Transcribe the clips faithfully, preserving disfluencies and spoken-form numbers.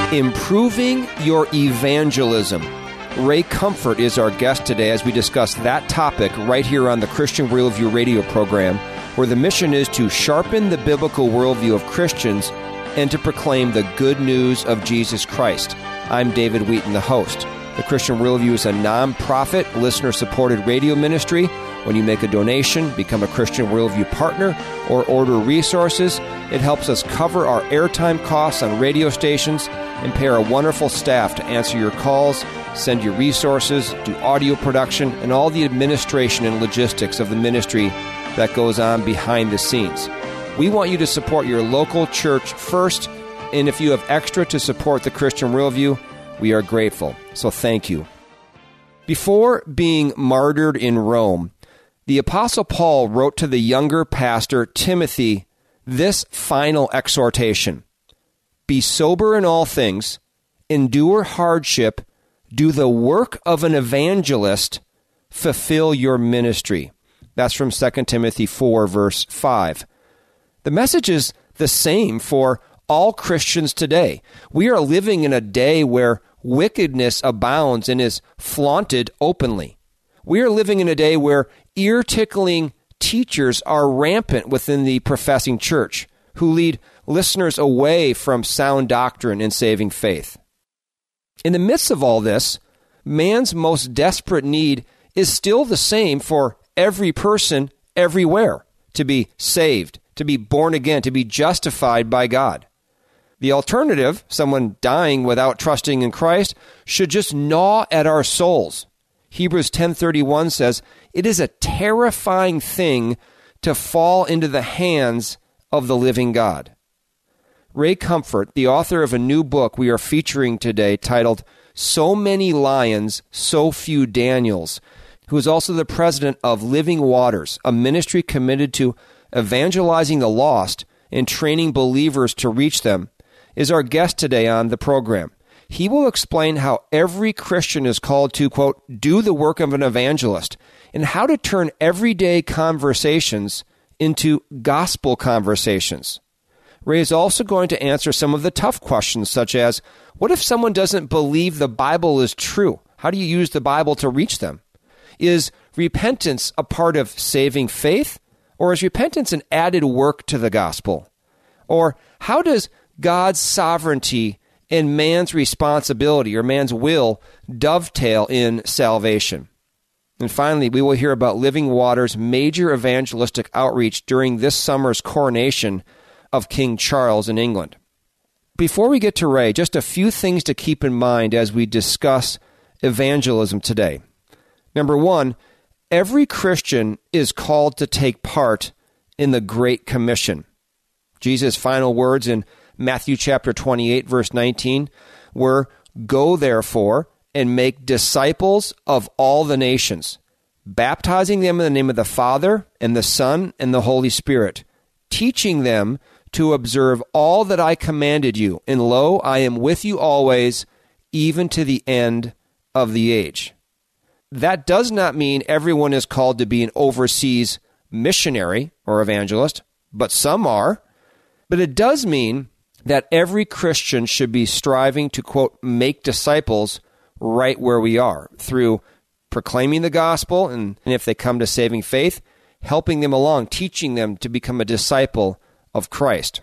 Improving your evangelism. Ray Comfort is our guest today as we discuss that topic right here on the Christian Worldview radio program, where the mission is to sharpen the biblical worldview of Christians and to proclaim the good news of Jesus Christ. I'm David Wheaton, the host. The Christian Worldview is a non-profit, listener-supported radio ministry. When you make a donation, become a Christian Worldview partner, or order resources, it helps us cover our airtime costs on radio stations and pay our wonderful staff to answer your calls, send you resources, do audio production, and all the administration and logistics of the ministry that goes on behind the scenes. We want you to support your local church first, and if you have extra to support the Christian Worldview, we are grateful. So thank you. Before being martyred in Rome, the Apostle Paul wrote to the younger pastor Timothy this final exhortation: be sober in all things, endure hardship, do the work of an evangelist, fulfill your ministry. That's from Second Timothy four, verse five. The message is the same for all Christians today. We are living in a day where wickedness abounds and is flaunted openly. We are living in a day where ear-tickling teachers are rampant within the professing church, who lead listeners away from sound doctrine and saving faith. In the midst of all this, man's most desperate need is still the same for every person everywhere: to be saved, to be born again, to be justified by God. The alternative, someone dying without trusting in Christ, should just gnaw at our souls. Hebrews ten thirty-one says, it is a terrifying thing to fall into the hands of the living God. Ray Comfort, the author of a new book we are featuring today titled So Many Lions, So Few Daniels, who is also the president of Living Waters, a ministry committed to evangelizing the lost and training believers to reach them, is our guest today on the program. He will explain how every Christian is called to, quote, do the work of an evangelist, and how to turn everyday conversations into gospel conversations. Ray is also going to answer some of the tough questions, such as, what if someone doesn't believe the Bible is true? How do you use the Bible to reach them? Is repentance a part of saving faith, or is repentance an added work to the gospel? Or how does God's sovereignty and man's responsibility or man's will dovetail in salvation? And finally, we will hear about Living Waters' major evangelistic outreach during this summer's coronation of King Charles in England. Before we get to Ray, just a few things to keep in mind as we discuss evangelism today. Number one, every Christian is called to take part in the Great Commission. Jesus' final words in Matthew chapter twenty-eight, verse nineteen, were, go therefore and make disciples of all the nations, baptizing them in the name of the Father and the Son and the Holy Spirit, teaching them to observe all that I commanded you. And lo, I am with you always, even to the end of the age. That does not mean everyone is called to be an overseas missionary or evangelist, but some are. But it does mean that every Christian should be striving to, quote, make disciples right where we are, through proclaiming the gospel, and, and if they come to saving faith, helping them along, teaching them to become a disciple of Christ.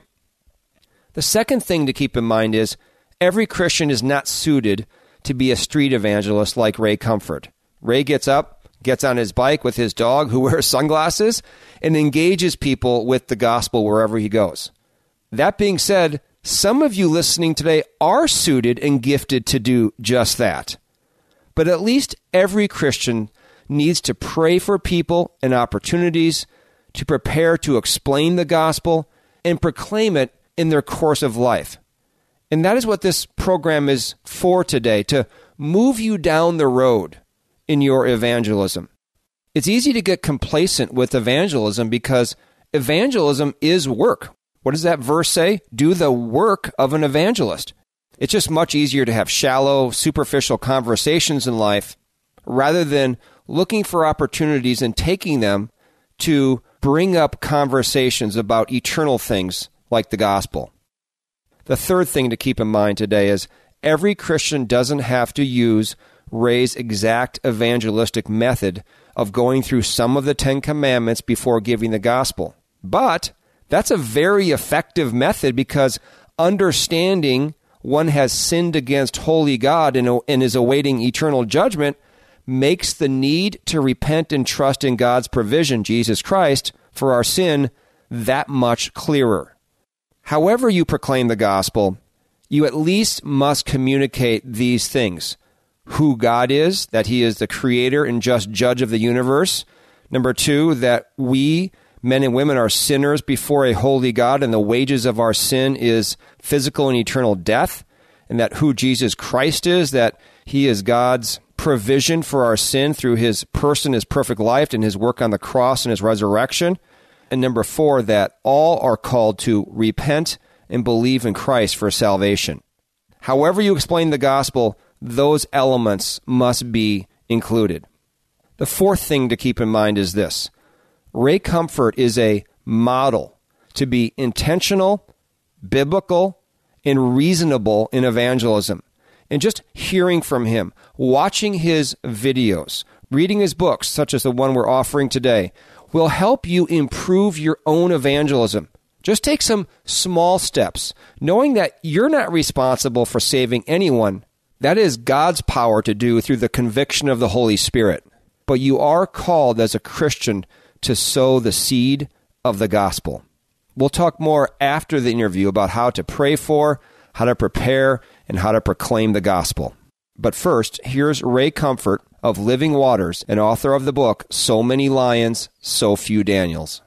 The second thing to keep in mind is every Christian is not suited to be a street evangelist like Ray Comfort. Ray gets up, gets on his bike with his dog, who wears sunglasses, and engages people with the gospel wherever he goes. That being said, some of you listening today are suited and gifted to do just that. But at least every Christian needs to pray for people and opportunities to prepare to explain the gospel and proclaim it in their course of life. And that is what this program is for today, to move you down the road in your evangelism. It's easy to get complacent with evangelism because evangelism is work. What does that verse say? Do the work of an evangelist. It's just much easier to have shallow, superficial conversations in life rather than looking for opportunities and taking them to bring up conversations about eternal things like the gospel. The third thing to keep in mind today is every Christian doesn't have to use Ray's exact evangelistic method of going through some of the Ten Commandments before giving the gospel. But that's a very effective method because understanding one has sinned against holy God and, and is awaiting eternal judgment makes the need to repent and trust in God's provision, Jesus Christ, for our sin that much clearer. However you proclaim the gospel, you at least must communicate these things. Who God is, that he is the creator and just judge of the universe. Number two, that we, men and women, are sinners before a holy God, and the wages of our sin is physical and eternal death, and that who Jesus Christ is, that he is God's provision for our sin through his person, his perfect life, and his work on the cross and his resurrection. And number four, that all are called to repent and believe in Christ for salvation. However you explain the gospel, those elements must be included. The fourth thing to keep in mind is this. Ray Comfort is a model to be intentional, biblical, and reasonable in evangelism. And just hearing from him, watching his videos, reading his books, such as the one we're offering today, will help you improve your own evangelism. Just take some small steps, knowing that you're not responsible for saving anyone. That is God's power to do through the conviction of the Holy Spirit. But you are called as a Christian to sow the seed of the gospel. We'll talk more after the interview about how to pray for, how to prepare, and how to proclaim the gospel. But first, here's Ray Comfort of Living Waters and author of the book, So Many Lions, So Few Daniels.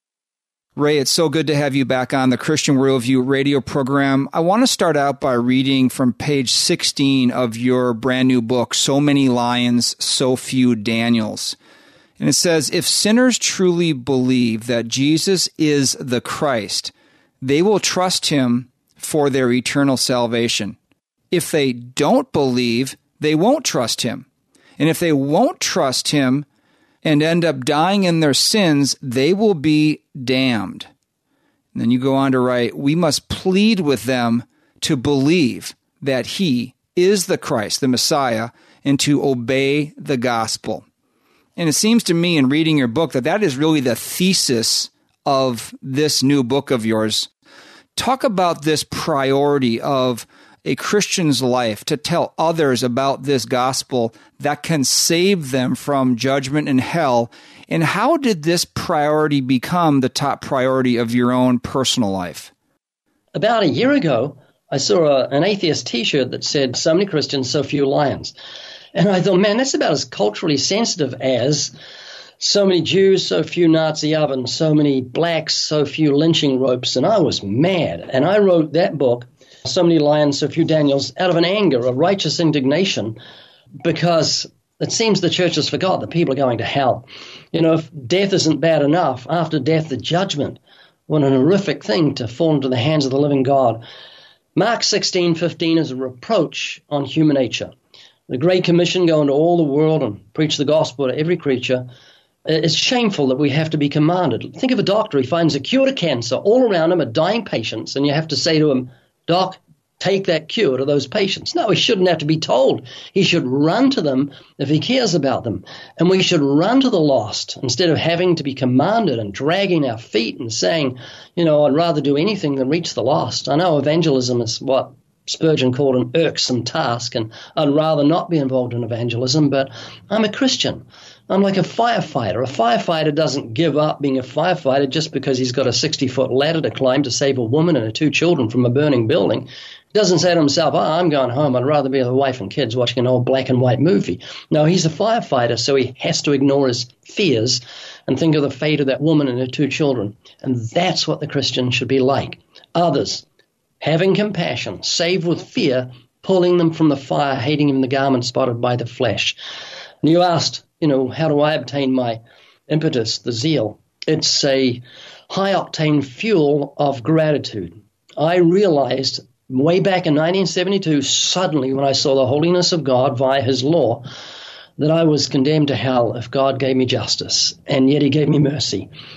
Ray, it's so good to have you back on the Christian Worldview radio program. I want to start out by reading from page sixteen of your brand new book, So Many Lions, So Few Daniels. And it says, if sinners truly believe that Jesus is the Christ, they will trust him for their eternal salvation. If they don't believe, they won't trust him. And if they won't trust him and end up dying in their sins, they will be damned. And then you go on to write, we must plead with them to believe that he is the Christ, the Messiah, and to obey the gospel. And it seems to me in reading your book that that is really the thesis of this new book of yours. Talk about this priority of a Christian's life to tell others about this gospel that can save them from judgment and hell. And how did this priority become the top priority of your own personal life? About a year ago, I saw a, an atheist T-shirt that said, so many Christians, so few lions. And I thought, man, that's about as culturally sensitive as so many Jews, so few Nazi ovens, so many blacks, so few lynching ropes. And I was mad. And I wrote that book, So Many Lions, So Few Daniels, out of an anger, a righteous indignation, because it seems the church has forgot that people are going to hell. You know, if death isn't bad enough, after death, the judgment. What an horrific thing to fall into the hands of the living God. Mark sixteen fifteen is a reproach on human nature. The Great Commission, go into all the world and preach the gospel to every creature. It's shameful that we have to be commanded. Think of a doctor. He finds a cure to cancer. All around him are dying patients, and you have to say to him, Doc, take that cure to those patients. No, he shouldn't have to be told. He should run to them if he cares about them. And we should run to the lost instead of having to be commanded and dragging our feet and saying, you know, I'd rather do anything than reach the lost. I know evangelism is what Spurgeon called an irksome task, and I'd rather not be involved in evangelism, but I'm a Christian. I'm like a firefighter. A firefighter doesn't give up being a firefighter just because he's got a sixty-foot ladder to climb to save a woman and her two children from a burning building. He doesn't say to himself, oh, I'm going home. I'd rather be with a wife and kids watching an old black and white movie. No, he's a firefighter, so he has to ignore his fears and think of the fate of that woman and her two children. And that's what the Christian should be like. Others, having compassion, save with fear, pulling them from the fire, hating in the garment spotted by the flesh. And you asked, you know, how do I obtain my impetus, the zeal? It's a high-octane fuel of gratitude. I realized way back in nineteen seventy-two, suddenly when I saw the holiness of God via his law, that I was condemned to hell if God gave me justice, and yet he gave me mercy.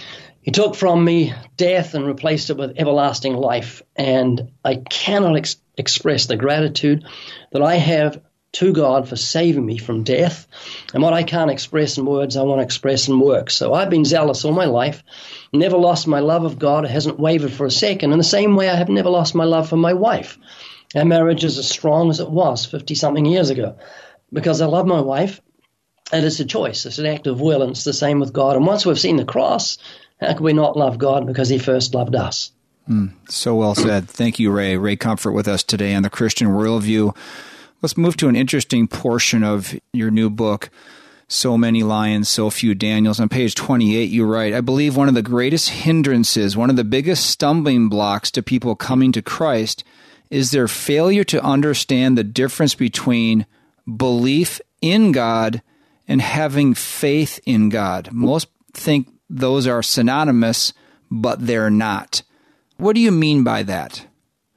He took from me death and replaced it with everlasting life. And I cannot ex- express the gratitude that I have to God for saving me from death. And what I can't express in words, I want to express in works. So I've been zealous all my life, never lost my love of God. It hasn't wavered for a second. In the same way, I have never lost my love for my wife. Our marriage is as strong as it was fifty-something years ago because I love my wife, and it's a choice. It's an act of will, and it's the same with God. And once we've seen the cross, how can we not love God because he first loved us? Mm, so well said. Thank you, Ray. Ray Comfort with us today on the Christian Worldview. Let's move to an interesting portion of your new book, So Many Lions, So Few Daniels. On page twenty-eight, you write, I believe one of the greatest hindrances, one of the biggest stumbling blocks to people coming to Christ is their failure to understand the difference between belief in God and having faith in God. Most think those are synonymous, but they're not. What do you mean by that?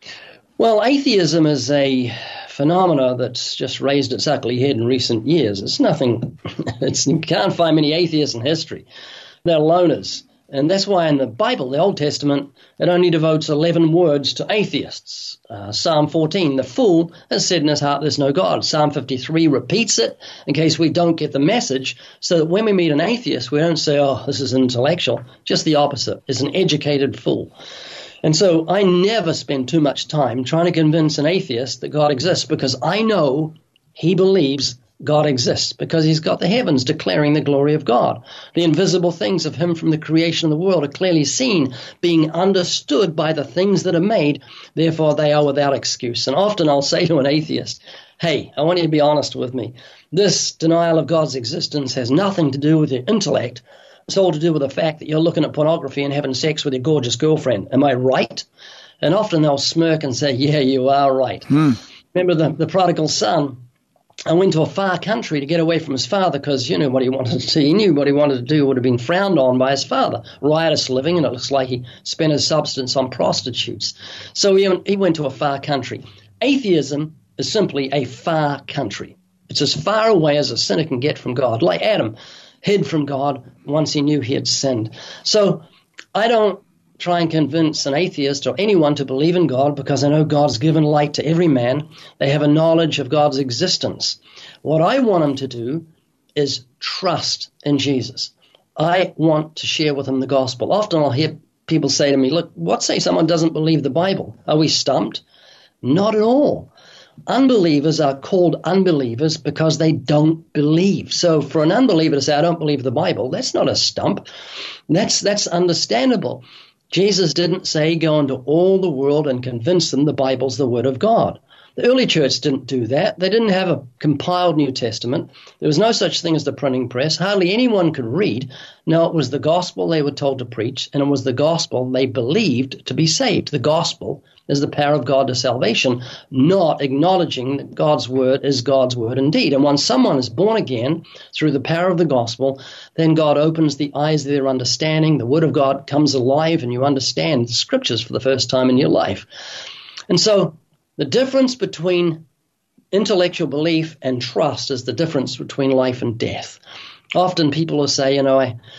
Well, atheism is a phenomena that's just raised its ugly head in recent years. It's nothing, it's, you can't find many atheists in history. They're loners. And that's why in the Bible, the Old Testament, it only devotes eleven words to atheists. Uh, Psalm fourteen, the fool has said in his heart, there's no God. Psalm fifty-three repeats it in case we don't get the message, so that when we meet an atheist, we don't say, oh, this is intellectual. Just the opposite. It's an educated fool. And so I never spend too much time trying to convince an atheist that God exists, because I know he believes God exists, because he's got the heavens declaring the glory of God. The invisible things of him from the creation of the world are clearly seen, being understood by the things that are made. Therefore, they are without excuse. And often I'll say to an atheist, hey, I want you to be honest with me. This denial of God's existence has nothing to do with your intellect. It's all to do with the fact that you're looking at pornography and having sex with your gorgeous girlfriend. Am I right? And often they'll smirk and say, yeah, you are right. Hmm. Remember the, the prodigal son? I went to a far country to get away from his father because you know what he wanted to do. He knew what he wanted to do would have been frowned on by his father. Riotous living, and it looks like he spent his substance on prostitutes. So he, he went to a far country. Atheism is simply a far country. It's as far away as a sinner can get from God, like Adam hid from God once he knew he had sinned. So I don't try and convince an atheist or anyone to believe in God, because I know God's given light to every man. They have a knowledge of God's existence. What I want them to do is trust in Jesus. I want to share with them the gospel. Often I'll hear people say to me, look, what say someone doesn't believe the Bible? Are we stumped? Not at all. Unbelievers are called unbelievers because they don't believe. So for an unbeliever to say, I don't believe the Bible, that's not a stump. That's, that's understandable. Jesus didn't say go into all the world and convince them the Bible's the Word of God. The early church didn't do that. They didn't have a compiled New Testament. There was no such thing as the printing press. Hardly anyone could read. No, it was the gospel they were told to preach, and it was the gospel they believed to be saved. The gospel is the power of God to salvation, not acknowledging that God's word is God's word indeed. And once someone is born again through the power of the gospel, then God opens the eyes of their understanding. The word of God comes alive, and you understand the scriptures for the first time in your life. And so the difference between intellectual belief and trust is the difference between life and death. Often people will say, you know, I,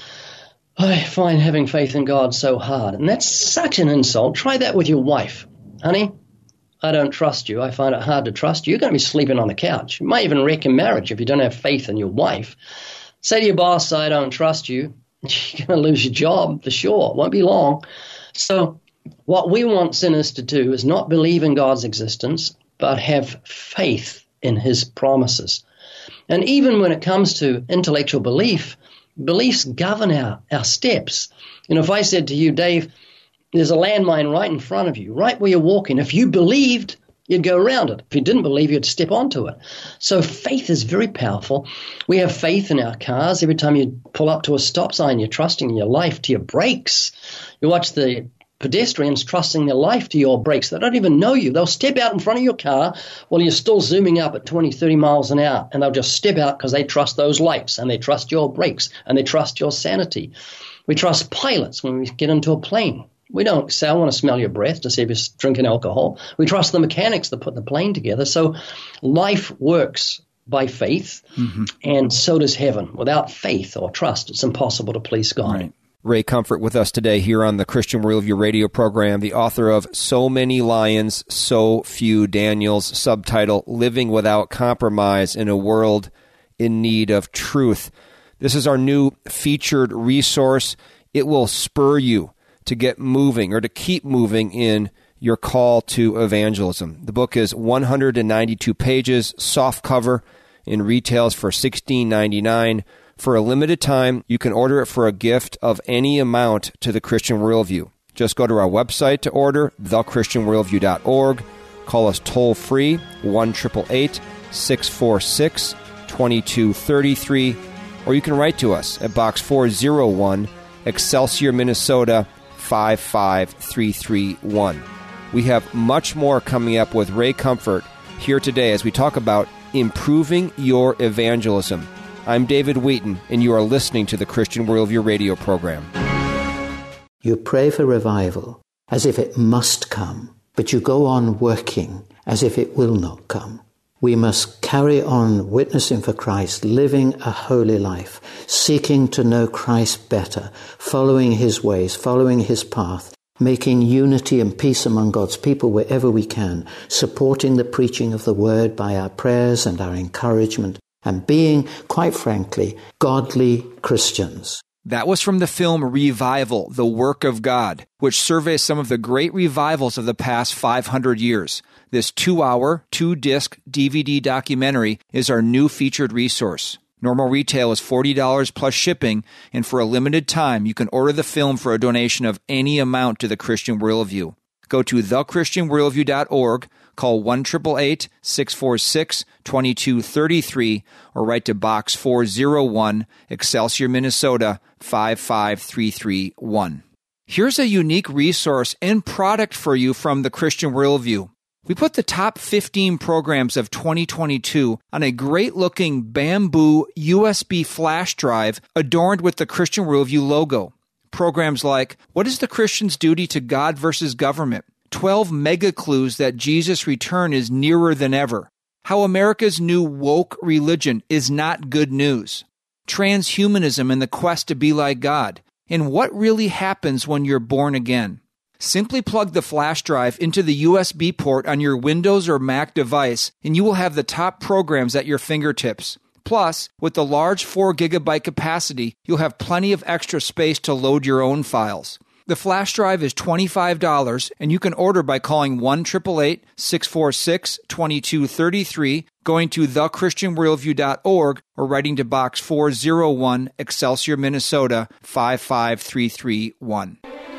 I find having faith in God so hard. And that's such an insult. Try that with your wife. Honey, I don't trust you. I find it hard to trust you. You're going to be sleeping on the couch. You might even wreck your marriage if you don't have faith in your wife. Say to your boss, I don't trust you. You're going to lose your job for sure. It won't be long. So what we want sinners to do is not believe in God's existence, but have faith in his promises. And even when it comes to intellectual belief, beliefs govern our, our steps. You know, if I said to you, Dave, there's a landmine right in front of you, right where you're walking. If you believed, you'd go around it. If you didn't believe, you'd step onto it. So faith is very powerful. We have faith in our cars. Every time you pull up to a stop sign, you're trusting in your life to your brakes. You watch the pedestrians trusting their life to your brakes. They don't even know you. They'll step out in front of your car while you're still zooming up at twenty, thirty miles an hour, and they'll just step out because they trust those lights, and they trust your brakes, and they trust your sanity. We trust pilots when we get into a plane. We don't say, I want to smell your breath to see if you're drinking alcohol. We trust the mechanics that put the plane together. So life works by faith, mm-hmm. and so does heaven. Without faith or trust, it's impossible to please God. Right. Ray Comfort with us today here on the Christian Worldview radio program, the author of So Many Lions, So Few Daniels, subtitle, Living Without Compromise in a World in Need of Truth. This is our new featured resource. It will spur you to get moving or to keep moving in your call to evangelism. The book is one hundred ninety-two pages, soft cover, and retails for sixteen ninety-nine. For a limited time, you can order it for a gift of any amount to the Christian Worldview. Just go to our website to order, the christian worldview dot org. Call us toll-free, one eight eight eight, six four six, two two three three, or you can write to us at Box four oh one, Excelsior, Minnesota, five five three three one. We have much more coming up with Ray Comfort here today as we talk about improving your evangelism. I'm David Wheaton, and you are listening to the Christian Worldview radio program. You pray for revival as if it must come, but you go on working as if it will not come. We must carry on witnessing for Christ, living a holy life, seeking to know Christ better, following his ways, following his path, making unity and peace among God's people wherever we can, supporting the preaching of the word by our prayers and our encouragement, and being, quite frankly, godly Christians. That was from the film Revival, The Work of God, which surveys some of the great revivals of the past five hundred years. This two-hour, two-disc D V D documentary is our new featured resource. Normal retail is forty dollars plus shipping, and for a limited time, you can order the film for a donation of any amount to the Christian Worldview. Go to the christian worldview dot org, call one eight eight eight, six four six, two two three three, or write to Box four oh one, Excelsior, Minnesota, five five three three one. Here's a unique resource and product for you from the Christian Worldview. We put the top fifteen programs of twenty twenty-two on a great-looking bamboo U S B flash drive adorned with the Christian Worldview logo. Programs like, What is the Christian's Duty to God versus Government? twelve mega clues that Jesus' return is nearer than ever. How America's new woke religion is not good news. Transhumanism and the quest to be like God. And what really happens when you're born again. Simply plug the flash drive into the U S B port on your Windows or Mac device, and you will have the top programs at your fingertips. Plus, with the large four gigabyte capacity, you'll have plenty of extra space to load your own files. The flash drive is twenty-five dollars, and you can order by calling one eight eight eight, six four six, two two three three, going to the christian worldview dot org, or writing to Box four oh one, Excelsior, Minnesota, five five three three one.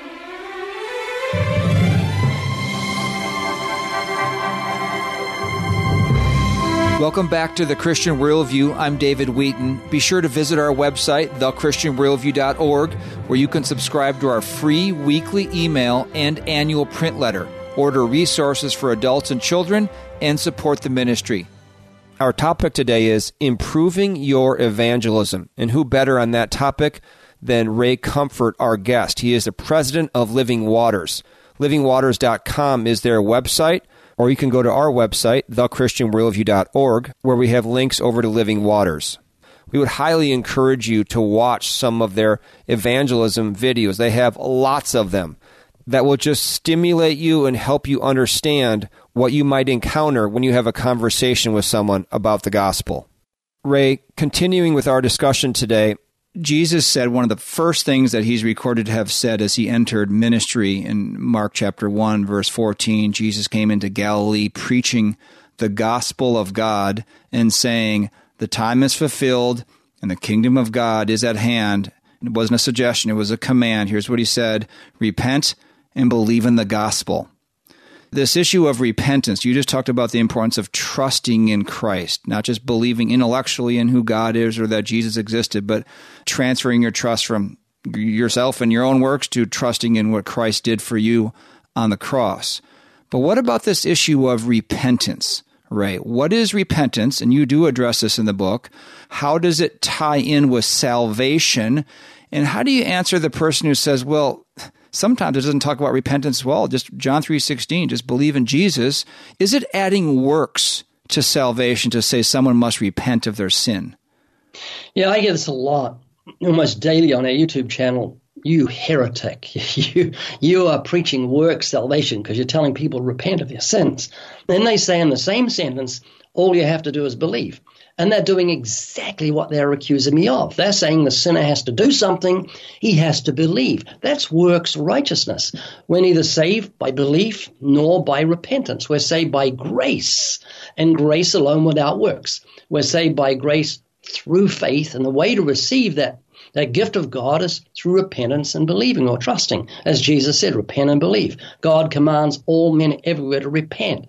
Welcome back to the Christian Worldview. I'm David Wheaton. Be sure to visit our website, the christian worldview dot org, where you can subscribe to our free weekly email and annual print letter, order resources for adults and children, and support the ministry. Our topic today is improving your evangelism. And who better on that topic than Ray Comfort, our guest. He is the president of Living Waters. living waters dot com is their website. Or you can go to our website, the christian worldview dot org, where we have links over to Living Waters. We would highly encourage you to watch some of their evangelism videos. They have lots of them that will just stimulate you and help you understand what you might encounter when you have a conversation with someone about the gospel. Ray, continuing with our discussion today, Jesus said one of the first things that he's recorded to have said as he entered ministry in Mark chapter one, verse fourteen. Jesus came into Galilee preaching the gospel of God and saying, the time is fulfilled and the kingdom of God is at hand. It wasn't a suggestion, it was a command. Here's what he said, repent and believe in the gospel. This issue of repentance, you just talked about the importance of trusting in Christ, not just believing intellectually in who God is or that Jesus existed, but transferring your trust from yourself and your own works to trusting in what Christ did for you on the cross. But what about this issue of repentance, Ray? What is repentance? And you do address this in the book. How does it tie in with salvation? And how do you answer the person who says, well, sometimes it doesn't talk about repentance as well, just John three sixteen, just believe in Jesus. Is it adding works to salvation to say someone must repent of their sin? Yeah, I get this a lot, almost daily on our YouTube channel. you heretic, you you are preaching work salvation because you're telling people to repent of their sins. Then they say in the same sentence, all you have to do is believe. And they're doing exactly what they're accusing me of. They're saying the sinner has to do something, he has to believe. That's works righteousness. We're neither saved by belief nor by repentance. We're saved by grace, and grace alone without works. We're saved by grace through faith, and the way to receive that That gift of God is through repentance and believing or trusting. As Jesus said, repent and believe. God commands all men everywhere to repent.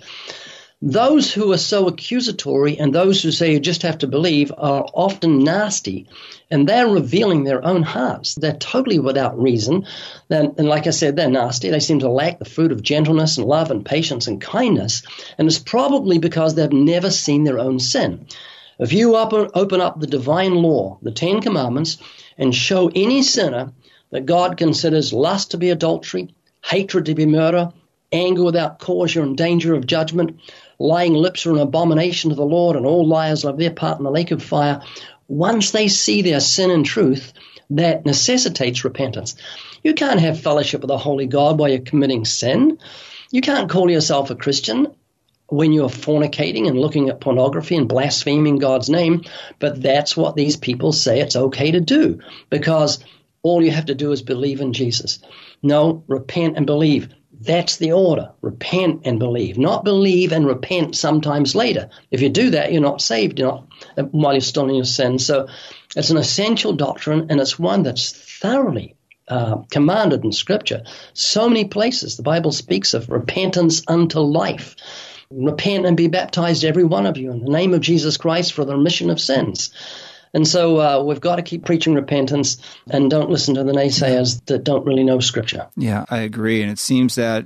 Those who are so accusatory and those who say you just have to believe are often nasty, and they're revealing their own hearts. They're totally without reason. And like I said, they're nasty. They seem to lack the fruit of gentleness and love and patience and kindness, and it's probably because they've never seen their own sin. If you open, open up the divine law, the Ten Commandments, and show any sinner that God considers lust to be adultery, hatred to be murder, anger without cause, you're in danger of judgment, lying lips are an abomination to the Lord, and all liars have their part in the lake of fire, once they see their sin and truth, that necessitates repentance. You can't have fellowship with a holy God while you're committing sin. You can't call yourself a Christian when you're fornicating and looking at pornography and blaspheming God's name, but that's what these people say it's okay to do, because all you have to do is believe in Jesus. No, repent and believe. That's the order. Repent and believe. Not believe and repent sometimes later. If you do that, you're not saved. You're not while you're still in your sin. So it's an essential doctrine, and it's one that's thoroughly uh, commanded in Scripture. So many places the Bible speaks of repentance unto life. Repent and be baptized, every one of you, in the name of Jesus Christ for the remission of sins. And so uh, we've got to keep preaching repentance, and don't listen to the naysayers that don't really know Scripture. Yeah, I agree. And it seems that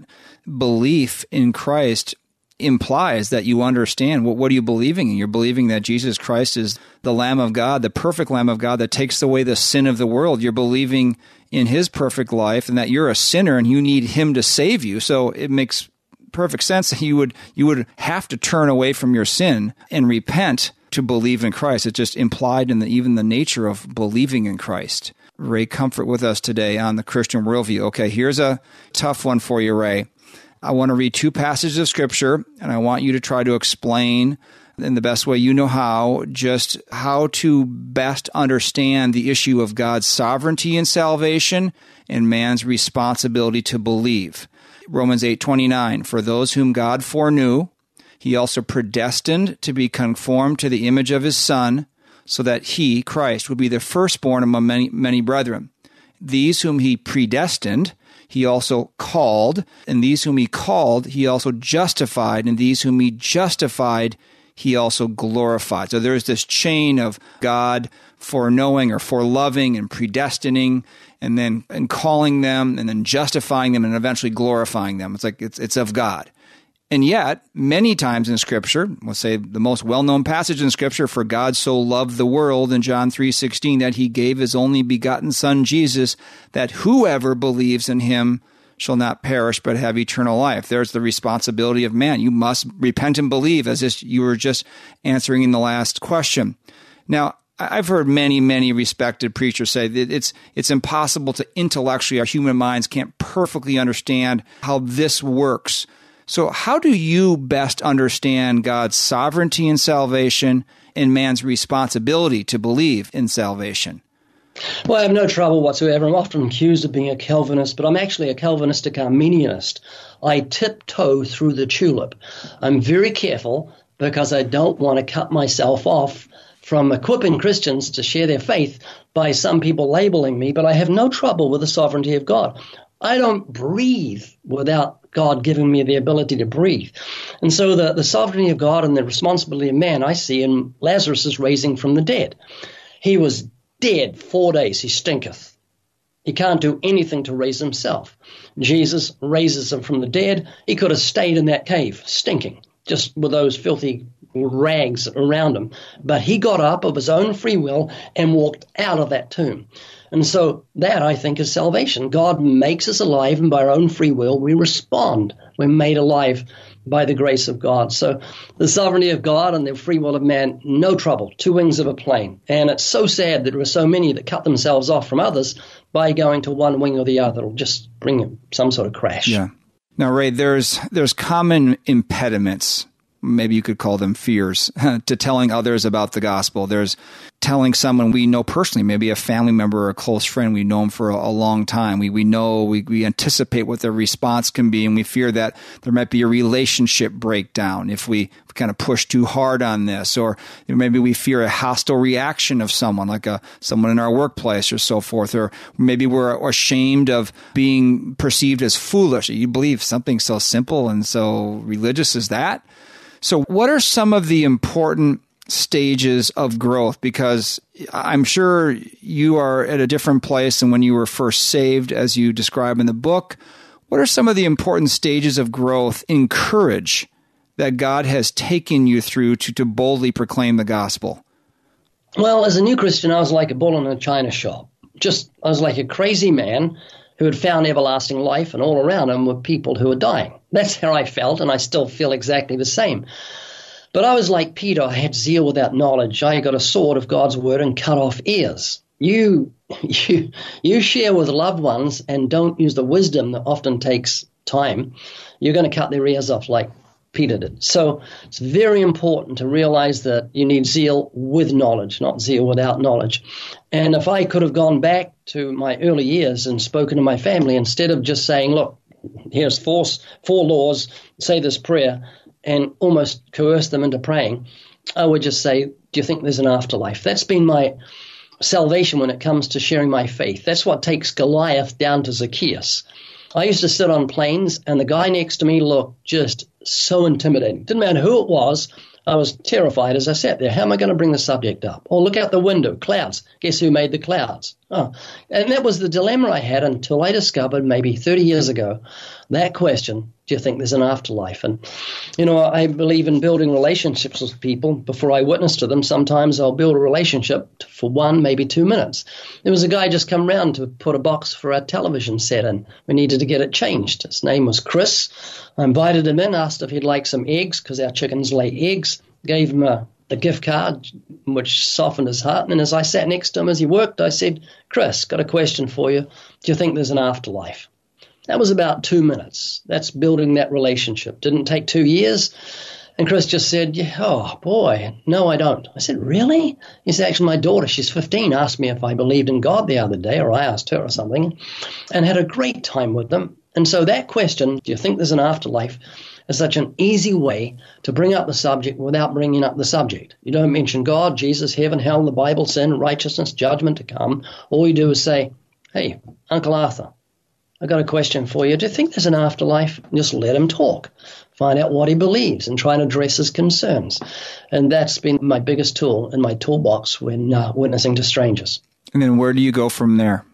belief in Christ implies that you understand what, what are you believing in? You're believing that Jesus Christ is the Lamb of God, the perfect Lamb of God that takes away the sin of the world. You're believing in his perfect life and that you're a sinner and you need him to save you. So it makes perfect sense that you would you would have to turn away from your sin and repent to believe in Christ. It's just implied in the, even the nature of believing in Christ. Ray Comfort with us today on the Christian Worldview. Okay, here's a tough one for you, Ray. I want to read two passages of Scripture, and I want you to try to explain in the best way you know how, just how to best understand the issue of God's sovereignty in salvation and man's responsibility to believe. Romans eight twenty-nine, for those whom God foreknew, he also predestined to be conformed to the image of his Son, so that he, Christ, would be the firstborn among many, many brethren. These whom he predestined, he also called, and these whom he called, he also justified, and these whom he justified, he also glorified. So there's this chain of God foreknowing or foreloving and predestining, and then and calling them, and then justifying them, and eventually glorifying them. It's like it's it's of God. And yet, many times in Scripture, we'll say the most well-known passage in Scripture, for God so loved the world in John three sixteen that he gave his only begotten Son, Jesus, that whoever believes in him shall not perish but have eternal life. There's the responsibility of man. You must repent and believe, as this, you were just answering in the last question. Now, I've heard many, many respected preachers say that it's it's impossible to intellectually, our human minds can't perfectly understand how this works. So how do you best understand God's sovereignty in salvation and man's responsibility to believe in salvation? Well, I have no trouble whatsoever. I'm often accused of being a Calvinist, but I'm actually a Calvinistic Arminianist. I tiptoe through the tulip. I'm very careful because I don't want to cut myself off from equipping Christians to share their faith by some people labeling me, but I have no trouble with the sovereignty of God. I don't breathe without God giving me the ability to breathe. And so the, the sovereignty of God and the responsibility of man I see in Lazarus' raising from the dead. He was dead four days. He stinketh. He can't do anything to raise himself. Jesus raises him from the dead. He could have stayed in that cave, stinking, just with those filthy rags around him. But he got up of his own free will and walked out of that tomb. And so that, I think, is salvation. God makes us alive, and by our own free will, we respond. We're made alive by the grace of God. So the sovereignty of God and the free will of man, no trouble, two wings of a plane. And it's so sad that there are so many that cut themselves off from others by going to one wing or the other. It'll just bring some sort of crash. Yeah. Now, Ray, there's there's common impediments, maybe you could call them fears, to telling others about the gospel. There's telling someone we know personally, maybe a family member or a close friend, we know them for a, a long time. We we know, we, we anticipate what their response can be, and we fear that there might be a relationship breakdown if we kind of push too hard on this, or maybe we fear a hostile reaction of someone, like a someone in our workplace or so forth, or maybe we're ashamed of being perceived as foolish. You believe something so simple and so religious as that? So what are some of the important stages of growth? Because I'm sure you are at a different place than when you were first saved, as you describe in the book. What are some of the important stages of growth in courage that God has taken you through to, to boldly proclaim the gospel? Well, as a new Christian, I was like a bull in a china shop. Just, I was like a crazy man who had found everlasting life, and all around him were people who were dying. That's how I felt, and I still feel exactly the same. But I was like Peter. I had zeal without knowledge. I got a sword of God's word and cut off ears. You, you, you share with loved ones and don't use the wisdom that often takes time, you're going to cut their ears off like Peter did. So it's very important to realize that you need zeal with knowledge, not zeal without knowledge. And if I could have gone back to my early years and spoken to my family, instead of just saying, look, here's four, four laws, say this prayer, and almost coerce them into praying, I would just say, do you think there's an afterlife? That's been my salvation when it comes to sharing my faith. That's what takes Goliath down to Zacchaeus. I used to sit on planes, and the guy next to me looked just so intimidating. Didn't matter who it was. I was terrified as I sat there. How am I going to bring the subject up? Oh, look out the window, clouds. Guess who made the clouds? Oh, and that was the dilemma I had until I discovered maybe thirty years ago that question, do you think there's an afterlife? And, you know, I believe in building relationships with people. Before I witness to them, sometimes I'll build a relationship for one, maybe two minutes. There was a guy just come round to put a box for our television set in. We needed to get it changed. His name was Chris. I invited him in, asked if he'd like some eggs, because our chickens lay eggs, gave him a, a gift card, which softened his heart. And as I sat next to him as he worked, I said, Chris, got a question for you. Do you think there's an afterlife? That was about two minutes. That's building that relationship. Didn't take two years. And Chris just said, yeah, oh, boy, no, I don't. I said, really? He said, actually, my daughter, she's fifteen, asked me if I believed in God the other day, or I asked her or something, and had a great time with them. And so that question, do you think there's an afterlife, is such an easy way to bring up the subject without bringing up the subject. You don't mention God, Jesus, heaven, hell, the Bible, sin, righteousness, judgment to come. All you do is say, hey, Uncle Arthur, I got a question for you. Do you think there's an afterlife? Just let him talk. Find out what he believes and try and address his concerns. And that's been my biggest tool in my toolbox when uh, witnessing to strangers. And then where do you go from there?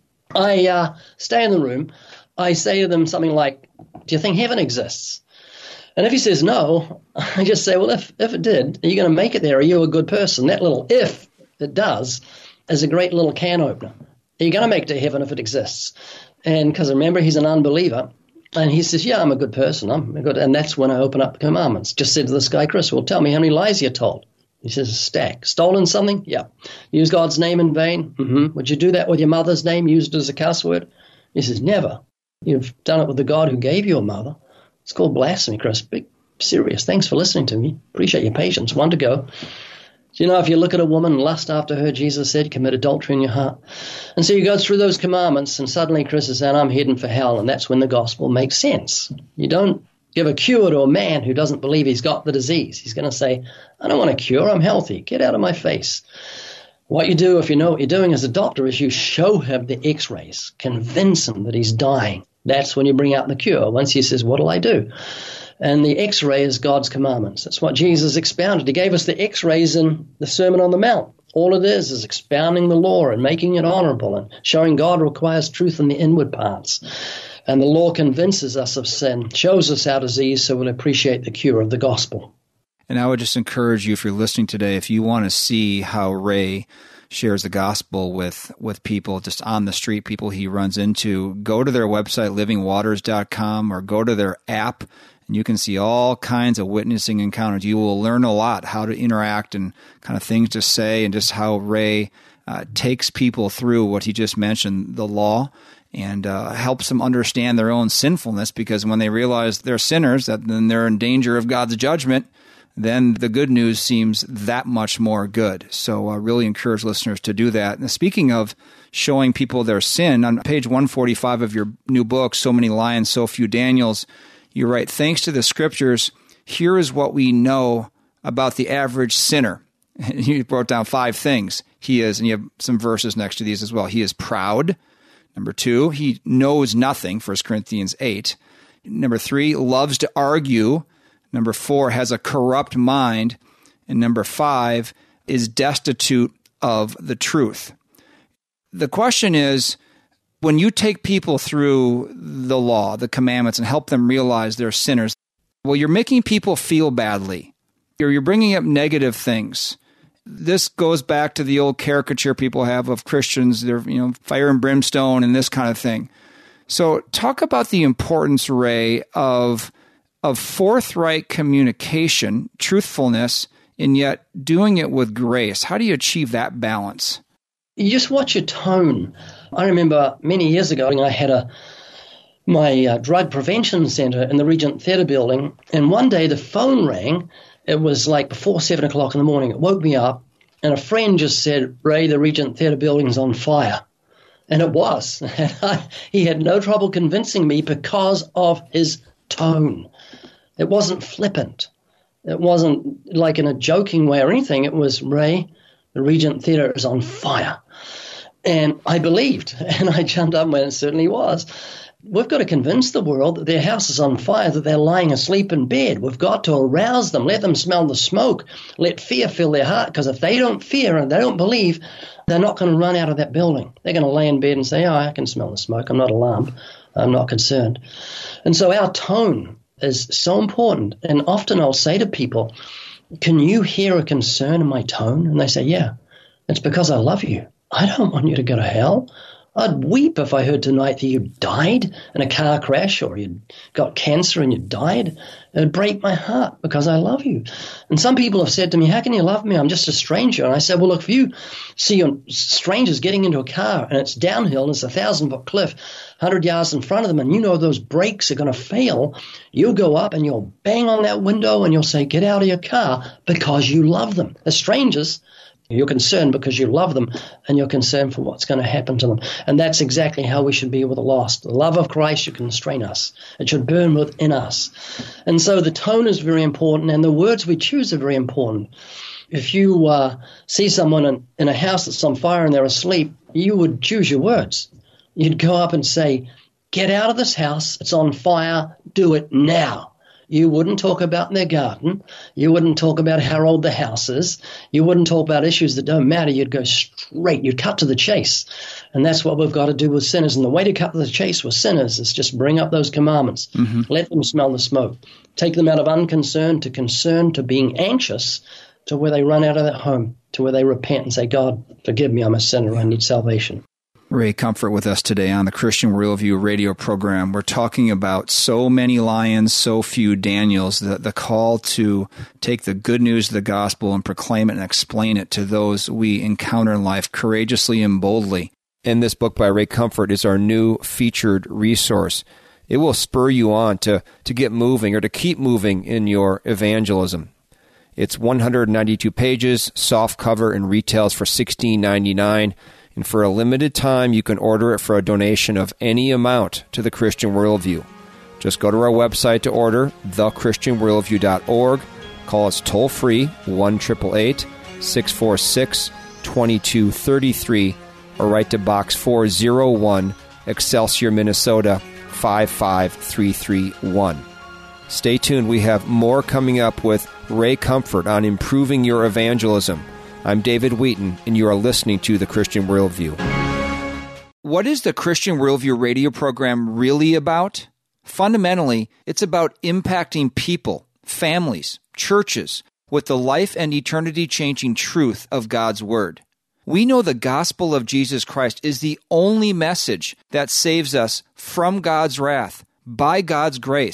I uh, stay in the room. I say to them something like, do you think heaven exists? And if he says no, I just say, well, if, if it did, are you going to make it there? Are you a good person? That little if it does is a great little can opener. Are you going to make it to heaven if it exists? And because remember, he's an unbeliever. And he says, yeah, I'm a good person. I'm a good. And that's when I open up the commandments. Just said to this guy, Chris, well, tell me how many lies you told. He says, a stack. Stolen something? Yeah. Use God's name in vain? Mm-hmm. Would you do that with your mother's name, used as a cuss word? He says, never. You've done it with the God who gave you a mother. It's called blasphemy, Chris. Big, serious. Thanks for listening to me. Appreciate your patience. One to go. You know, if you look at a woman and lust after her, Jesus said, commit adultery in your heart. And so you go through those commandments, and suddenly Chris is saying, I'm heading for hell, and that's when the gospel makes sense. You don't give a cure to a man who doesn't believe he's got the disease. He's going to say, I don't want a cure, I'm healthy. Get out of my face. What you do, if you know what you're doing as a doctor, is you show him the x-rays, convince him that he's dying. That's when you bring out the cure. Once he says, what'll I do? And the x-ray is God's commandments. That's what Jesus expounded. He gave us the x-rays in the Sermon on the Mount. All it is is expounding the law and making it honorable and showing God requires truth in the inward parts. And the law convinces us of sin, shows us our disease so we'll appreciate the cure of the gospel. And I would just encourage you, if you're listening today, if you want to see how Ray shares the gospel with, with people just on the street, people he runs into, go to their website, living waters dot com, or go to their app. And you can see all kinds of witnessing encounters. You will learn a lot how to interact and kind of things to say, and just how Ray uh, takes people through what he just mentioned, the law, and uh, helps them understand their own sinfulness, because when they realize they're sinners, that then they're in danger of God's judgment, then the good news seems that much more good. So I uh, really encourage listeners to do that. And speaking of showing people their sin, on page one forty-five of your new book, So Many Lions, So Few Daniels, you write, thanks to the scriptures, here is what we know about the average sinner. You wrote down five things. He is, and you have some verses next to these as well. He is proud. Number two, he knows nothing, First Corinthians eight. Number three, loves to argue. Number four, has a corrupt mind. And number five, is destitute of the truth. The question is, when you take people through the law, the commandments, and help them realize they're sinners, well, you're making people feel badly. You're, you're bringing up negative things. This goes back to the old caricature people have of Christians. They're, you know, fire and brimstone and this kind of thing. So talk about the importance, Ray, of of forthright communication, truthfulness, and yet doing it with grace. How do you achieve that balance? You just watch your tone. I remember many years ago, I had a my uh, drug prevention center in the Regent Theatre building, and one day the phone rang. It was like before seven o'clock in the morning. It woke me up, and a friend just said, Ray, the Regent Theatre building's on fire. And it was. He had no trouble convincing me because of his tone. It wasn't flippant. It wasn't like in a joking way or anything. It was, Ray, the Regent Theatre is on fire. And I believed, and I jumped up when it certainly was. We've got to convince the world that their house is on fire, that they're lying asleep in bed. We've got to arouse them, let them smell the smoke, let fear fill their heart, because if they don't fear and they don't believe, they're not going to run out of that building. They're going to lay in bed and say, oh, I can smell the smoke. I'm not alarmed. I'm not concerned. And so our tone is so important. And often I'll say to people, can you hear a concern in my tone? And they say, yeah, it's because I love you. I don't want you to go to hell. I'd weep if I heard tonight that you died in a car crash or you got cancer and you died. It would break my heart because I love you. And some people have said to me, how can you love me? I'm just a stranger. And I said, well, look, if you see strangers getting into a car and it's downhill and it's a thousand-foot cliff, one hundred yards in front of them, and you know those brakes are going to fail, you'll go up and you'll bang on that window and you'll say, get out of your car, because you love them. As strangers, you're concerned because you love them, and you're concerned for what's going to happen to them. And that's exactly how we should be with the lost. The love of Christ should constrain us. It should burn within us. And so the tone is very important, and the words we choose are very important. If you uh, see someone in, in a house that's on fire and they're asleep, you would choose your words. You'd go up and say, get out of this house. It's on fire. Do it now. You wouldn't talk about their garden. You wouldn't talk about how old the house is. You wouldn't talk about issues that don't matter. You'd go straight. You'd cut to the chase. And that's what we've got to do with sinners. And the way to cut to the chase with sinners is just bring up those commandments. Mm-hmm. Let them smell the smoke. Take them out of unconcern to concern to being anxious, to where they run out of that home, to where they repent and say, God, forgive me, I'm a sinner. I need salvation. Ray Comfort with us today on the Christian Worldview radio program. We're talking about so many lions, so few Daniels, the, the call to take the good news of the gospel and proclaim it and explain it to those we encounter in life courageously and boldly. And this book by Ray Comfort is our new featured resource. It will spur you on to, to get moving or to keep moving in your evangelism. It's one hundred ninety-two pages, soft cover, and retails for sixteen ninety-nine. And for a limited time, you can order it for a donation of any amount to the Christian Worldview. Just go to our website to order, the christian worldview dot org. Call us toll-free, one eight eight eight, six four six, two two three three, or write to Box four oh one, Excelsior, Minnesota, five five three three one. Stay tuned. We have more coming up with Ray Comfort on improving your evangelism. I'm David Wheaton, and you are listening to The Christian Worldview. What is the Christian Worldview radio program really about? Fundamentally, it's about impacting people, families, churches, with the life and eternity-changing truth of God's Word. We know the gospel of Jesus Christ is the only message that saves us from God's wrath, by God's grace,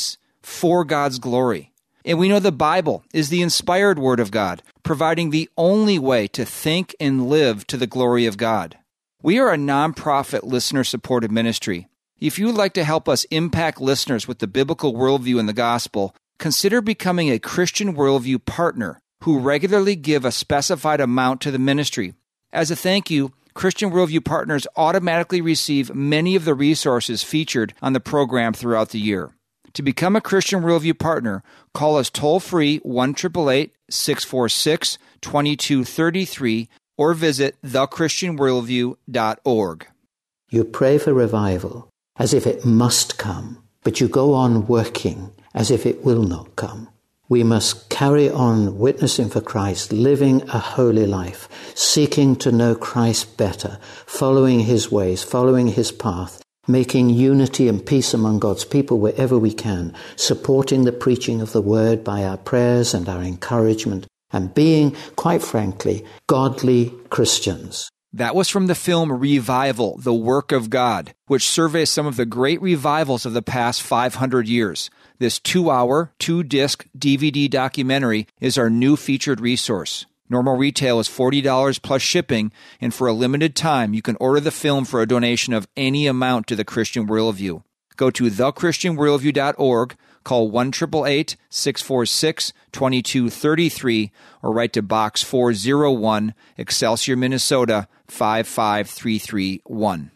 for God's glory. And we know the Bible is the inspired Word of God, providing the only way to think and live to the glory of God. We are a nonprofit listener-supported ministry. If you would like to help us impact listeners with the biblical worldview and the gospel, consider becoming a Christian Worldview partner who regularly give a specified amount to the ministry. As a thank you, Christian Worldview partners automatically receive many of the resources featured on the program throughout the year. To become a Christian Worldview partner, call us toll-free one eight eight eight, six four six, two two three three or visit the christian worldview dot org. You pray for revival as if it must come, but you go on working as if it will not come. We must carry on witnessing for Christ, living a holy life, seeking to know Christ better, following his ways, following his path, making unity and peace among God's people wherever we can, supporting the preaching of the word by our prayers and our encouragement, and being, quite frankly, godly Christians. That was from the film Revival, The Work of God, which surveys some of the great revivals of the past five hundred years. This two-hour, two-disc D V D documentary is our new featured resource. Normal retail is forty dollars plus shipping, and for a limited time, you can order the film for a donation of any amount to the Christian Worldview. Go to the christian worldview dot org, call one eight eight eight, six four six, two two three three, or write to Box four oh one, Excelsior, Minnesota, five five three three one.